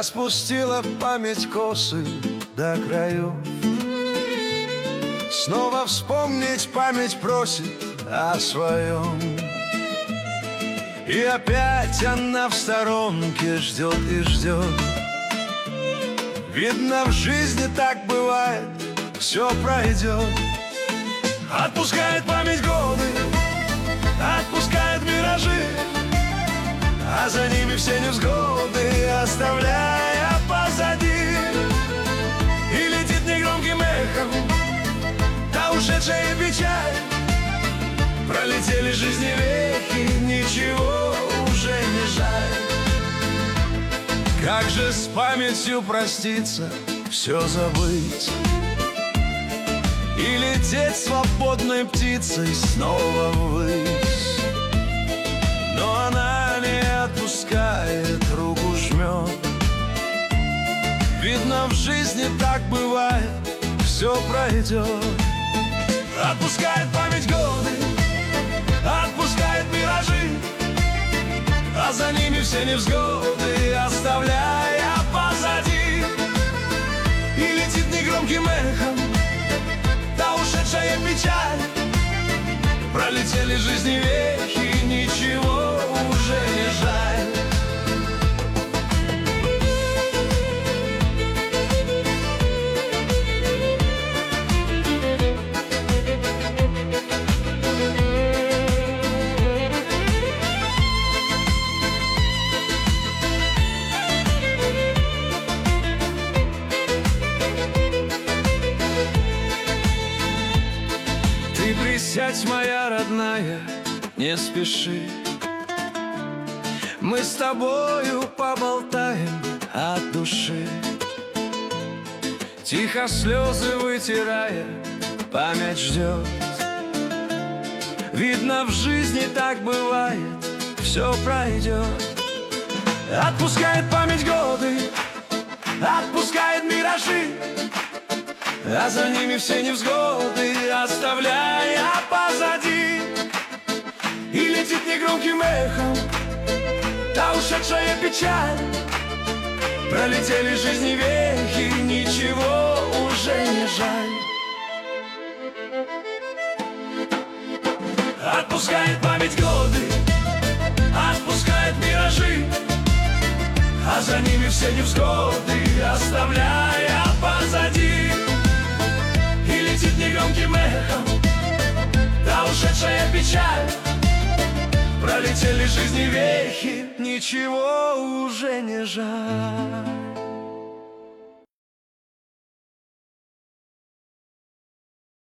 Распустила память косы до краев. Снова вспомнить память просит о своем. И опять она в сторонке ждет и ждет. Видно, в жизни так бывает, все пройдет. Отпускает память годы, отпускает миражи, а за ними все невзгоды, оставляя позади. И летит негромким эхом та ушедшая печаль. Пролетели жизни веки, ничего уже не жаль. Как же с памятью проститься, все забыть и лететь свободной птицей снова ввысь. Но она не отпускает, руку жмет. Видно, в жизни так бывает, все пройдет. Отпускает память годы, отпускает миражи, а за ними все невзгоды, оставляя позади. И летит негромким эхом та ушедшая печаль. Пролетели жизни веки, ничего уже не жаль. Присядь, моя родная, не спеши. Мы с тобою поболтаем от души. Тихо слезы вытирая, память ждет. Видно, в жизни так бывает, все пройдет. Отпускает память годы, отпускает миражи, а за ними все невзгоды, оставляя позади. И летит негромким эхом та ушедшая печаль. Пролетели жизни веки, ничего уже не жаль. Отпускает память годы, отпускает миражи, а за ними все невзгоды, оставляя позади. И летит негромким эхом та ушедшая печаль. Пролетели жизни веки, ничего уже не жаль.